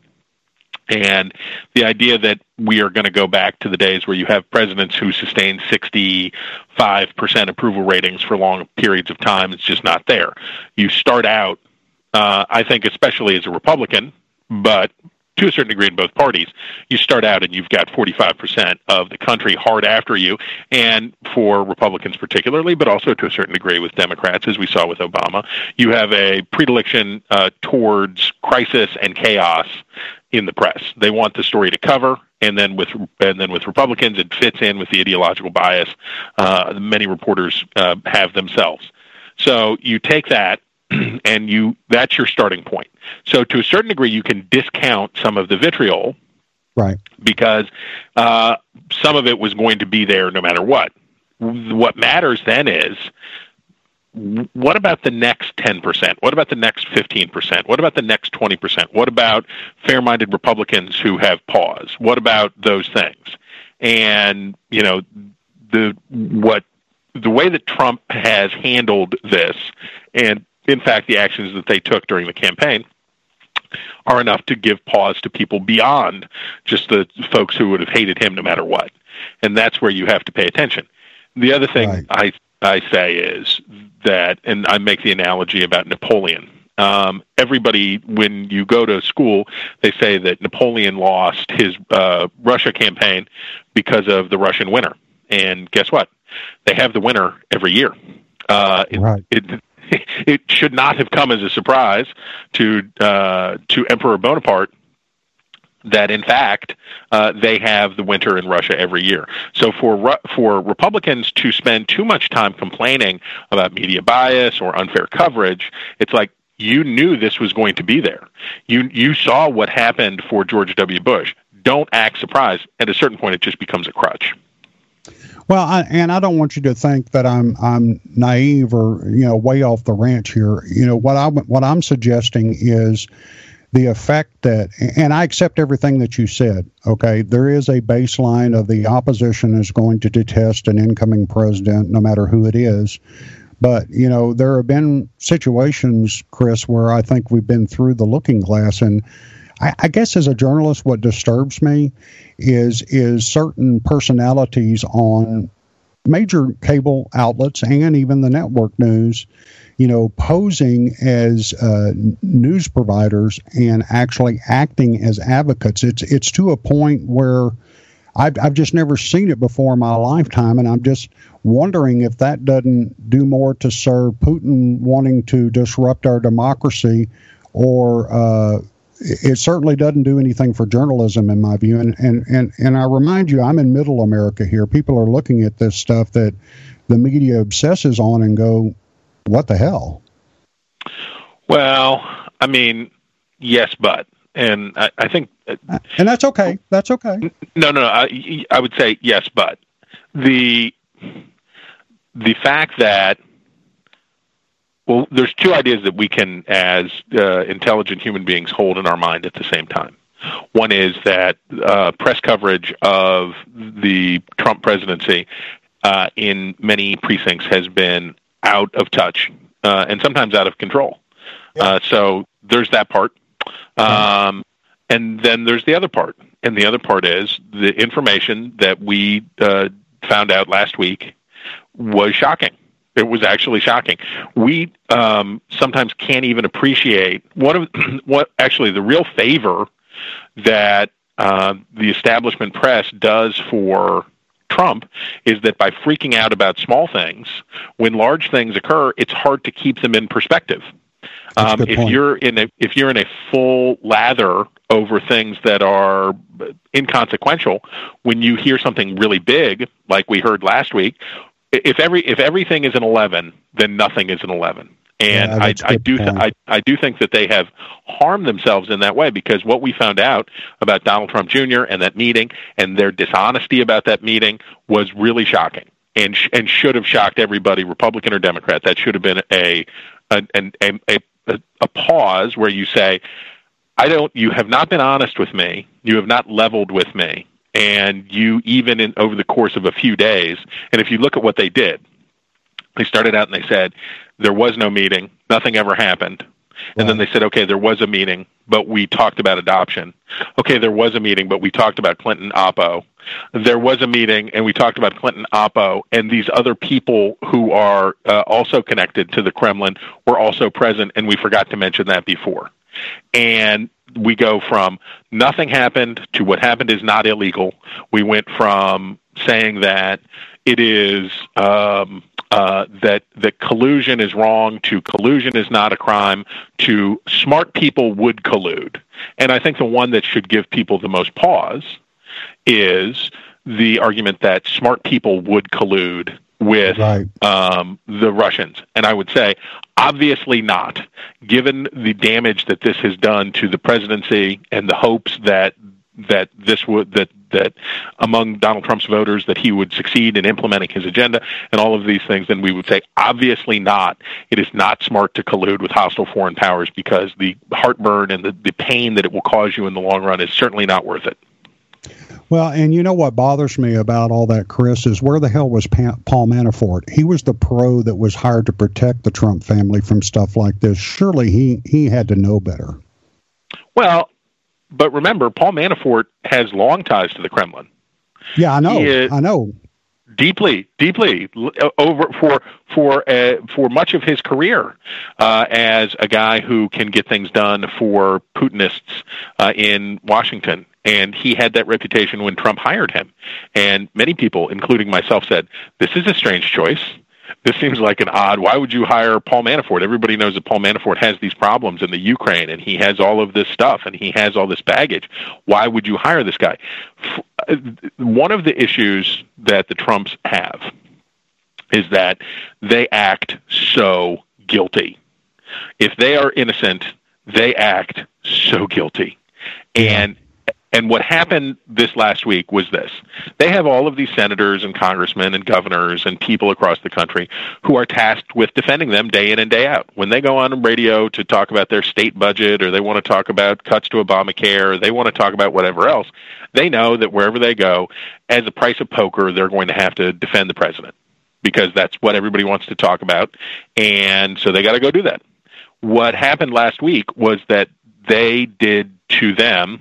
And the idea that we are going to go back to the days where you have presidents who sustain sixty-five percent approval ratings for long periods of time is just not there. You start out, uh, I think, especially as a Republican, but to a certain degree in both parties, you start out and you've got forty-five percent of the country hard after you, and for Republicans particularly, but also to a certain degree with Democrats, as we saw with Obama, you have a predilection uh, towards crisis and chaos in the press. They want the story to cover, and then with and then with Republicans, it fits in with the ideological bias uh, many reporters uh, have themselves. So you take that, and you that's your starting point. So to a certain degree, you can discount some of the vitriol, right? Because uh, some of it was going to be there no matter what. what matters then is, what about the next ten percent? What about the next fifteen percent? What about the next twenty percent? What about fair-minded Republicans who have pause? What about those things? And, you know, the what the way that Trump has handled this, and in fact the actions that they took during the campaign, are enough to give pause to people beyond just the folks who would have hated him no matter what. And that's where you have to pay attention. The other thing right. I I say is that, and I make the analogy about Napoleon. Um, everybody, when you go to school, they say that Napoleon lost his uh, Russia campaign because of the Russian winter. And guess what? They have the winter every year. Uh, right. it, it, it should not have come as a surprise to uh, to Emperor Bonaparte that, in fact, uh, they have the winter in Russia every year. So for for Republicans to spend too much time complaining about media bias or unfair coverage, it's like, you knew this was going to be there. You you saw what happened for George W. Bush. Don't act surprised. At a certain point, it just becomes a crutch. Well, I, and I don't want you to think that I'm I'm naive or, you know, way off the ranch here. You know, what I what I'm suggesting is the effect that, and I accept everything that you said. Okay, there is a baseline of the opposition is going to detest an incoming president, no matter who it is. But, you know, there have been situations, Chris, where I think we've been through the looking glass. And I, I guess as a journalist, what disturbs me is is certain personalities on major cable outlets and even the network news, you know, posing as uh, news providers and actually acting as advocates. It's it's to a point where I've, I've just never seen it before in my lifetime, and I'm just wondering if that doesn't do more to serve Putin wanting to disrupt our democracy, or uh, it certainly doesn't do anything for journalism, in my view. And, and, and, and I remind you, I'm in middle America here. People are looking at this stuff that the media obsesses on and go, what the hell? Well, I mean, yes, but. And I, I think, and that's okay. That's okay. No, no, no. I, I would say yes, but the the fact that, well, there's two ideas that we can, as uh, intelligent human beings, hold in our mind at the same time. One is that uh, press coverage of the Trump presidency uh, in many precincts has been out of touch uh, and sometimes out of control. Yeah. Uh, so there's that part. Um, and then there's the other part. And the other part is the information that we uh, found out last week was shocking. It was actually shocking. We um, sometimes can't even appreciate what, of, what actually the real favor that uh, the establishment press does for Trump is that by freaking out about small things, when large things occur, it's hard to keep them in perspective. Um, if point. you're in a if you're in a full lather over things that are inconsequential, when you hear something really big, like we heard last week, if every if everything is an eleven, then nothing is an eleven. And yeah, I, I do th- I, I do think that they have harmed themselves in that way, because what we found out about Donald Trump Junior and that meeting and their dishonesty about that meeting was really shocking, and sh- and should have shocked everybody, Republican or Democrat. That should have been a a a, a, a, a pause where you say, I don't. You have not been honest with me. You have not leveled with me, and you even in over the course of a few days. And if you look at what they did, they started out and they said there was no meeting, nothing ever happened. And then they said, okay, there was a meeting, but we talked about adoption. Okay, there was a meeting, but we talked about Clinton Oppo. There was a meeting, and we talked about Clinton Oppo, and these other people who are uh, also connected to the Kremlin were also present, and we forgot to mention that before. And we go from nothing happened to what happened is not illegal. We went from saying that it is um, uh, that that collusion is wrong to collusion is not a crime to smart people would collude. And I think the one that should give people the most pause is the argument that smart people would collude with right. um, the Russians. And I would say, obviously not, given the damage that this has done to the presidency and the hopes that that this would that that among Donald Trump's voters that he would succeed in implementing his agenda and all of these things, then we would say, obviously not. It is not smart to collude with hostile foreign powers because the heartburn and the, the pain that it will cause you in the long run is certainly not worth it. Well, and you know what bothers me about all that, Chris, is where the hell was pa- Paul Manafort? He was the pro that was hired to protect the Trump family from stuff like this. Surely he, he had to know better. Well, but remember, Paul Manafort has long ties to the Kremlin. Yeah, I know. I know. Deeply, deeply over for for uh, for much of his career uh, as a guy who can get things done for Putinists uh, in Washington. And he had that reputation when Trump hired him. And many people, including myself, said, this is a strange choice. This seems like an odd, why would you hire Paul Manafort? Everybody knows that Paul Manafort has these problems in the Ukraine, and he has all of this stuff, and he has all this baggage. Why would you hire this guy? One of the issues that the Trumps have is that they act so guilty. If they are innocent, they act so guilty. And And what happened this last week was this. They have all of these senators and congressmen and governors and people across the country who are tasked with defending them day in and day out. When they go on radio to talk about their state budget, or they want to talk about cuts to Obamacare, or they want to talk about whatever else, they know that wherever they go, as a price of poker, they're going to have to defend the president because that's what everybody wants to talk about. And so they got to go do that. What happened last week was that they did to them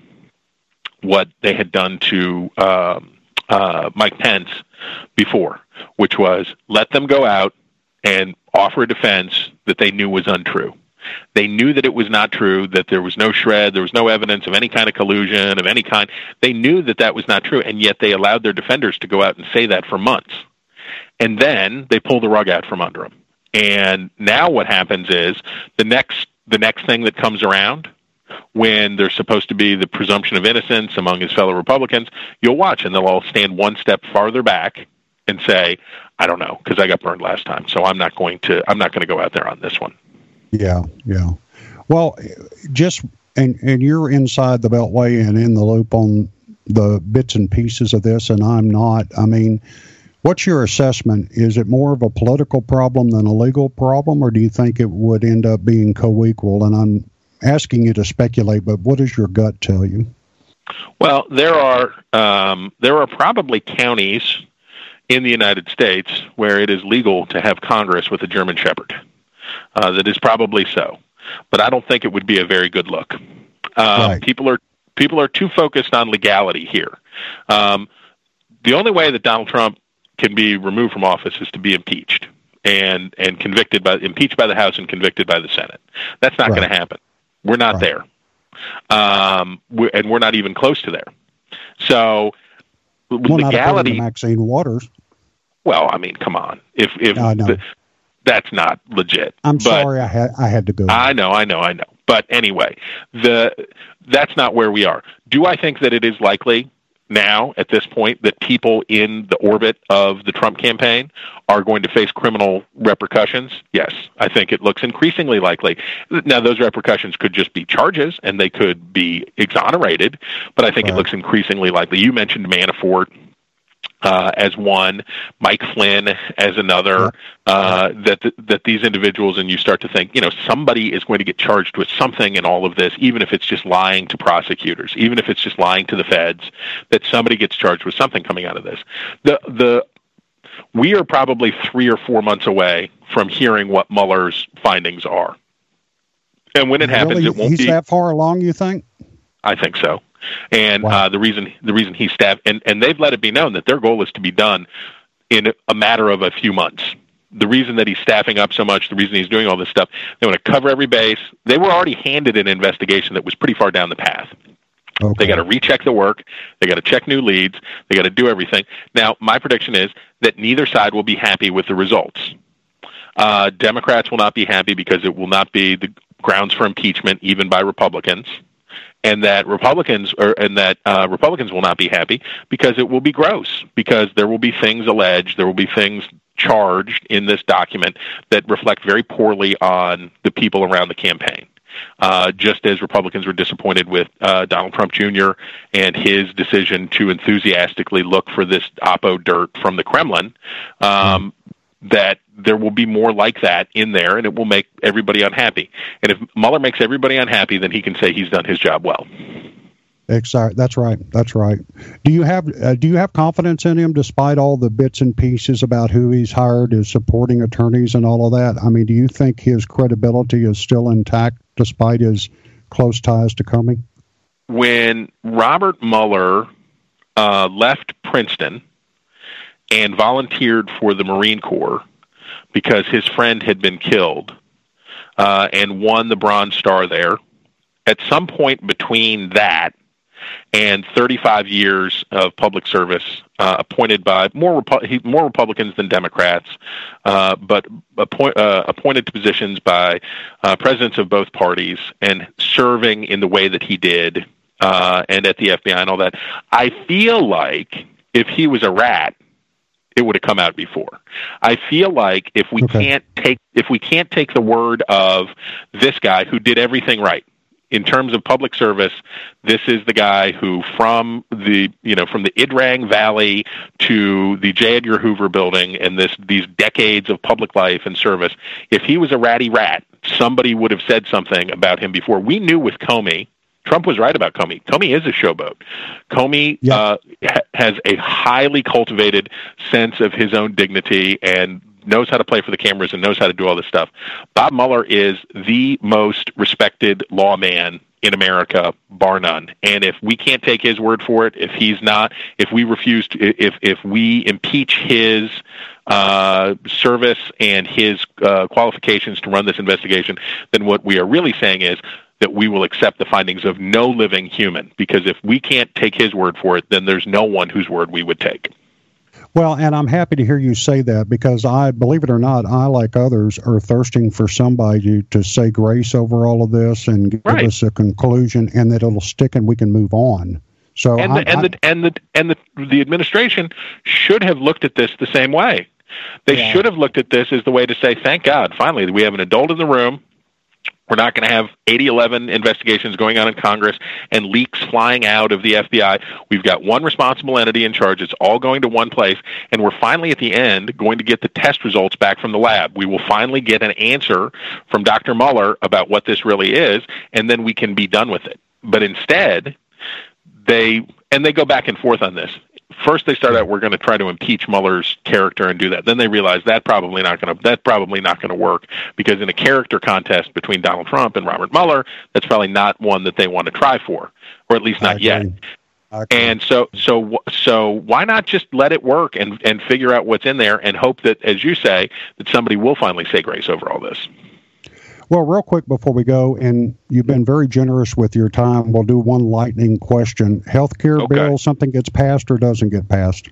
what they had done to um, uh, Mike Pence before, which was let them go out and offer a defense that they knew was untrue. They knew that it was not true, that there was no shred, there was no evidence of any kind of collusion, of any kind. They knew that that was not true, and yet they allowed their defenders to go out and say that for months. And then they pull the rug out from under them. And now what happens is the next the next thing that comes around, when there's supposed to be the presumption of innocence among his fellow Republicans, you'll watch, and they'll all stand one step farther back and say, I don't know, because I got burned last time, so I'm not going to I'm not going to go out there on this one. Yeah, yeah. Well, just, and, and you're inside the Beltway and in the loop on the bits and pieces of this, and I'm not. I mean, what's your assessment? Is it more of a political problem than a legal problem, or do you think it would end up being co-equal? And I'm asking you to speculate, but what does your gut tell you? Well, there are um, there are probably counties in the United States where it is legal to have Congress with a German Shepherd. Uh, that is probably so, but I don't think it would be a very good look. Um, right. People are people are too focused on legality here. Um, the only way that Donald Trump can be removed from office is to be impeached and and convicted by impeached by the House and convicted by the Senate. That's not right. going to happen. We're not right. there, um, we're, and we're not even close to there. So, well, legality. Not Maxine Waters. Well, I mean, come on. If if no, the, that's not legit. I'm but, sorry, I had I had to go. I know, I know, I know. But anyway, the that's not where we are. Do I think that it is likely now, at this point, that people in the orbit of the Trump campaign are going to face criminal repercussions? Yes, I think it looks increasingly likely. Now, those repercussions could just be charges, and they could be exonerated, but I think right. it looks increasingly likely. You mentioned Manafort uh, as one, Mike Flynn as another, yeah. uh, that th- that these individuals, and you start to think, you know, somebody is going to get charged with something in all of this, even if it's just lying to prosecutors, even if it's just lying to the feds, that somebody gets charged with something coming out of this. The the we are probably three or four months away from hearing what Mueller's findings are. And when it really? happens, it won't he's be... He's that far along, you think? I think so. And wow. uh, the reason the reason he staffed, and, and they've let it be known that their goal is to be done in a matter of a few months. The reason that he's staffing up so much, the reason he's doing all this stuff, they want to cover every base. They were already handed an investigation that was pretty far down the path. Okay. They got to recheck the work. They got to check new leads. They got to do everything. Now, my prediction is that neither side will be happy with the results. Uh, Democrats will not be happy because it will not be the grounds for impeachment, even by Republicans. And that Republicans or and that uh, Republicans will not be happy because it will be gross, because there will be things alleged, there will be things charged in this document that reflect very poorly on the people around the campaign. uh, just as Republicans were disappointed with uh, Donald Trump Junior and his decision to enthusiastically look for this Oppo dirt from the Kremlin, um, that there will be more like that in there, and it will make everybody unhappy. And if Mueller makes everybody unhappy, then he can say he's done his job well. Exactly. That's right. That's right. Do you have uh, do you have confidence in him, despite all the bits and pieces about who he's hired as supporting attorneys and all of that? I mean, do you think his credibility is still intact despite his close ties to Comey? When Robert Mueller uh, left Princeton and volunteered for the Marine Corps because his friend had been killed uh, and won the Bronze Star there, at some point between that and thirty-five years of public service, uh, appointed by more Repu- more Republicans than Democrats, uh, but appoint, uh, appointed to positions by uh, presidents of both parties, and serving in the way that he did, uh, and at the F B I and all that. I feel like if he was a rat, it would have come out before. I feel like if we okay. can't take if we can't take the word of this guy who did everything right. In terms of public service, this is the guy who, from the you know from the Idrang Valley to the J. Edgar Hoover Building and this these decades of public life and service, if he was a ratty rat, somebody would have said something about him before. We knew with Comey, Trump was right about Comey. Comey is a showboat. Comey yeah. uh, ha- has a highly cultivated sense of his own dignity and knows how to play for the cameras and knows how to do all this stuff. Bob Mueller is the most respected lawman in America, bar none. And if we can't take his word for it, if he's not, if we refuse to, if if we impeach his uh, service and his uh, qualifications to run this investigation, then what we are really saying is that we will accept the findings of no living human. Because if we can't take his word for it, then there's no one whose word we would take. Well, and I'm happy to hear you say that, because I, believe it or not, I, like others, are thirsting for somebody to say grace over all of this and give right. us a conclusion, and that it'll stick and we can move on. So, and the, I, and, I, the, and the and the the administration should have looked at this the same way. They yeah. should have looked at this as the way to say, "Thank God, finally, we have an adult in the room. We're not going to have eighty eleven investigations going on in Congress and leaks flying out of the F B I. We've got one responsible entity in charge. It's all going to one place, and we're finally at the end going to get the test results back from the lab. We will finally get an answer from Doctor Mueller about what this really is, and then we can be done with it." But instead, they and they go back and forth on this. First, they start out, we're going to try to impeach Mueller's character and do that. Then they realize that probably not going to that's probably not going to work, because in a character contest between Donald Trump and Robert Mueller, that's probably not one that they want to try for, or at least not yet. And so, so, so why not just let it work and and figure out what's in there and hope that, as you say, that somebody will finally say grace over all this. Well, real quick before we go, and you've been very generous with your time, we'll do one lightning question. Healthcare okay. bill, something gets passed or doesn't get passed?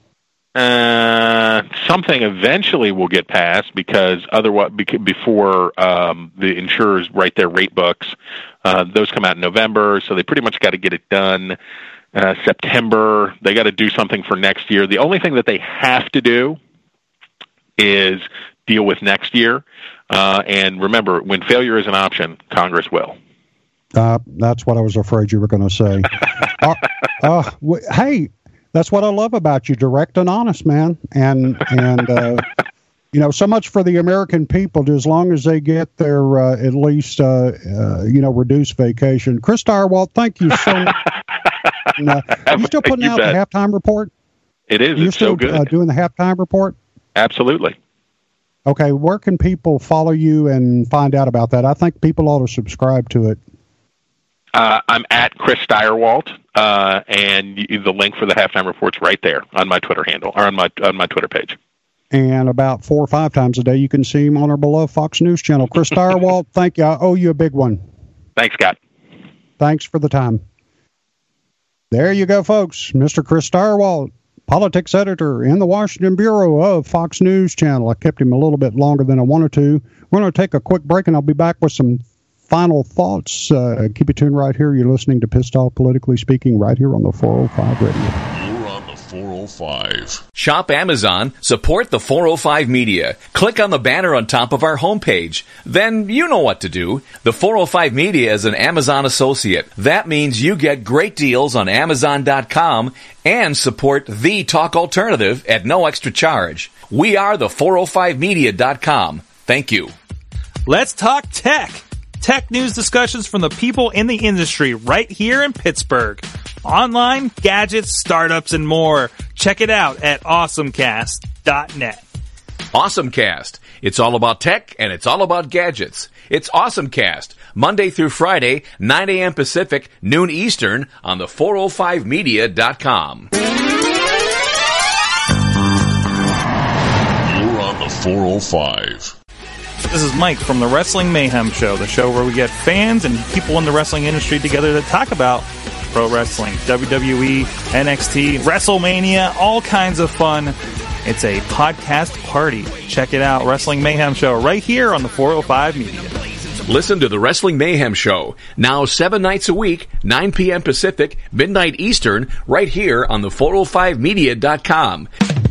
Uh, something eventually will get passed, because otherwise, before um, the insurers write their rate books, uh, those come out in November, so they pretty much got to get it done. Uh, September, they got to do something for next year. The only thing that they have to do is deal with next year. Uh, and remember, when failure is an option, Congress will. Uh, that's what I was afraid you were going to say. uh, uh, w- hey, that's what I love about you, direct and honest, man. And, and uh, you know, so much for the American people, as long as they get their uh, at least, uh, uh, you know, reduced vacation. Chris Stirewalt, thank you so much. And, uh, are you still putting you out bet. the halftime report? It is. Are you it's still so good. Uh, doing the halftime report? Absolutely. Okay, where can people follow you and find out about that? I think people ought to subscribe to it. Uh, I'm at Chris Stirewalt, uh, and you, the link for the halftime report's right there on my Twitter handle, or on my on my Twitter page. And about four or five times a day, you can see him on our beloved Fox News channel. Chris Stirewalt, thank you. I owe you a big one. Thanks, Scott. Thanks for the time. There you go, folks. Mister Chris Stirewalt, politics editor in the Washington Bureau of Fox News Channel. I kept him a little bit longer than I wanted to. We're going to take a quick break, and I'll be back with some final thoughts. Uh, keep it tuned right here. You're listening to Pissed Off Politically Speaking right here on the four oh five Radio. You're on the four oh oh five. Shop Amazon, support the four oh five Media. Click on the banner on top of our homepage. Then you know what to do. The four oh five Media is an Amazon associate. That means you get great deals on Amazon dot com and support the talk alternative at no extra charge. We are the four oh five media dot com. Thank you. Let's talk tech. Tech news discussions from the people in the industry right here in Pittsburgh. Online, gadgets, startups, and more. Check it out at awesome cast dot net. AwesomeCast. It's all about tech and it's all about gadgets. It's AwesomeCast, Monday through Friday, nine a.m. Pacific, noon Eastern, on the four oh five media dot com. You're on the four oh five. This is Mike from the Wrestling Mayhem Show, the show where we get fans and people in the wrestling industry together to talk about pro wrestling, W W E, N X T, WrestleMania, all kinds of fun. It's a podcast party. Check it out, Wrestling Mayhem Show, right here on the four oh five Media. Listen to the Wrestling Mayhem Show, now seven nights a week, nine p.m. Pacific, midnight Eastern, right here on the four oh five media dot com.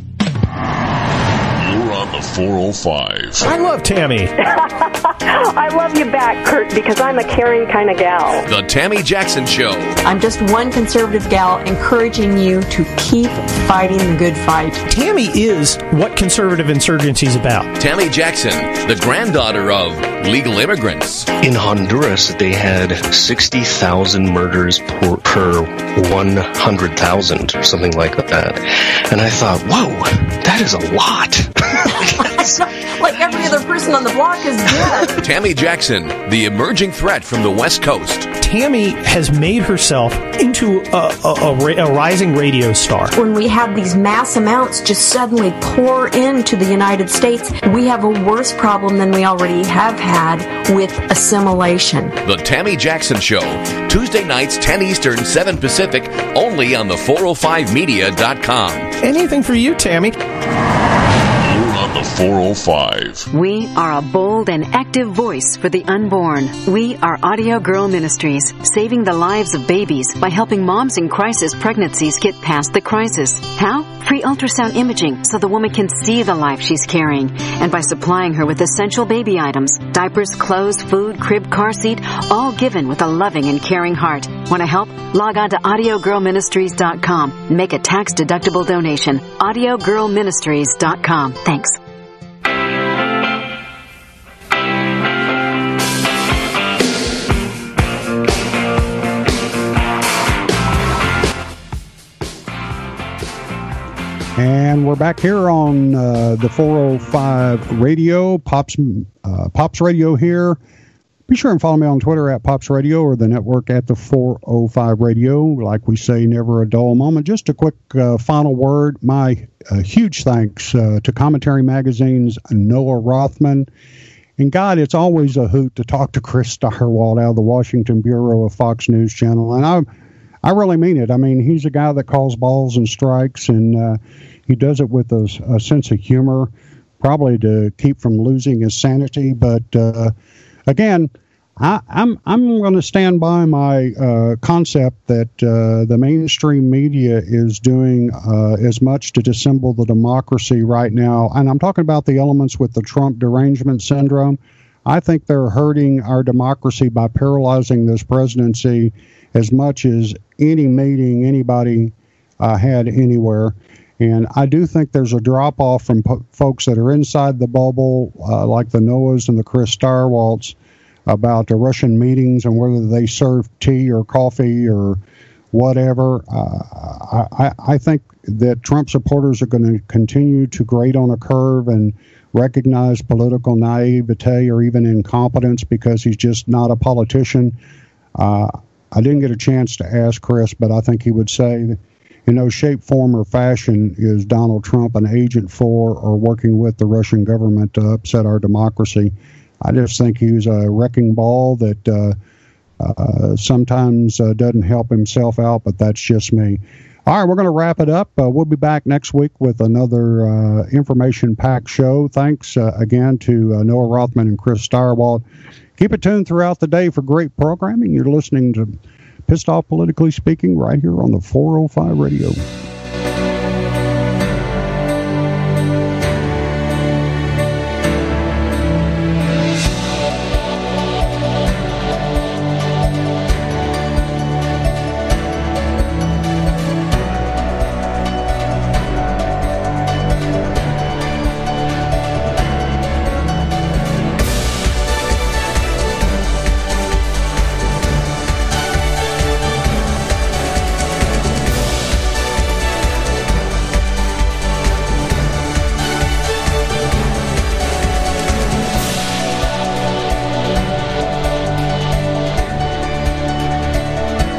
You're on the four oh five. I love Tammy. I love you back, Kurt, because I'm a caring kind of gal. The Tammy Jackson Show. I'm just one conservative gal encouraging you to keep fighting the good fight. Tammy is what conservative insurgency is about. Tammy Jackson, the granddaughter of legal immigrants. In Honduras, they had sixty thousand murders per, per one hundred thousand, or something like that. And I thought, whoa, that is a lot. Like every other person on the block is dead. Tammy Jackson, the emerging threat from the West Coast. Tammy has made herself into a, a, a, a rising radio star. When we have these mass amounts just suddenly pour into the United States, we have a worse problem than we already have had with assimilation. The Tammy Jackson Show, Tuesday nights, ten Eastern, seven Pacific, only on the four oh five media dot com. Anything for you, Tammy. On the four oh five. We are a bold and active voice for the unborn. We are Audio Girl Ministries, saving the lives of babies by helping moms in crisis pregnancies get past the crisis. How? Free ultrasound imaging so the woman can see the life she's carrying, and by supplying her with essential baby items, diapers, clothes, food, crib, car seat, all given with a loving and caring heart. Want to help? Log on to audio girl ministries dot com and make a tax-deductible donation. audio girl ministries dot com. Thanks. And we're back here on uh, the four oh five Radio, Pops uh, Pops Radio here. Be sure and follow me on Twitter at Pops Radio or the network at the four oh five Radio. Like we say, never a dull moment. Just a quick uh, final word. My uh, huge thanks uh, to Commentary Magazine's Noah Rothman. And God, it's always a hoot to talk to Chris Stirewalt out of the Washington Bureau of Fox News Channel. And I I really mean it. I mean, he's a guy that calls balls and strikes, and uh, he does it with a, a sense of humor, probably to keep from losing his sanity. But uh, again, I, I'm I'm going to stand by my uh, concept that uh, the mainstream media is doing uh, as much to dissemble the democracy right now, and I'm talking about the elements with the Trump derangement syndrome. I think they're hurting our democracy by paralyzing this presidency as much as any meeting anybody uh, had anywhere. And I do think there's a drop-off from po- folks that are inside the bubble, uh, like the Noahs and the Chris Stirewalts, about the Russian meetings and whether they serve tea or coffee or whatever. Uh, I, I think that Trump supporters are going to continue to grade on a curve and recognize political naivete or even incompetence because he's just not a politician. Uh, I didn't get a chance to ask Chris, but I think he would say, in no shape, form, or fashion is Donald Trump an agent for or working with the Russian government to upset our democracy. I just think he's a wrecking ball that uh, uh, sometimes uh, doesn't help himself out, but that's just me. All right, we're going to wrap it up. Uh, we'll be back next week with another uh, information-packed show. Thanks uh, again to uh, Noah Rothman and Chris Stirewalt. Keep it tuned throughout the day for great programming. You're listening to Pissed Off Politically Speaking right here on the four oh five Radio.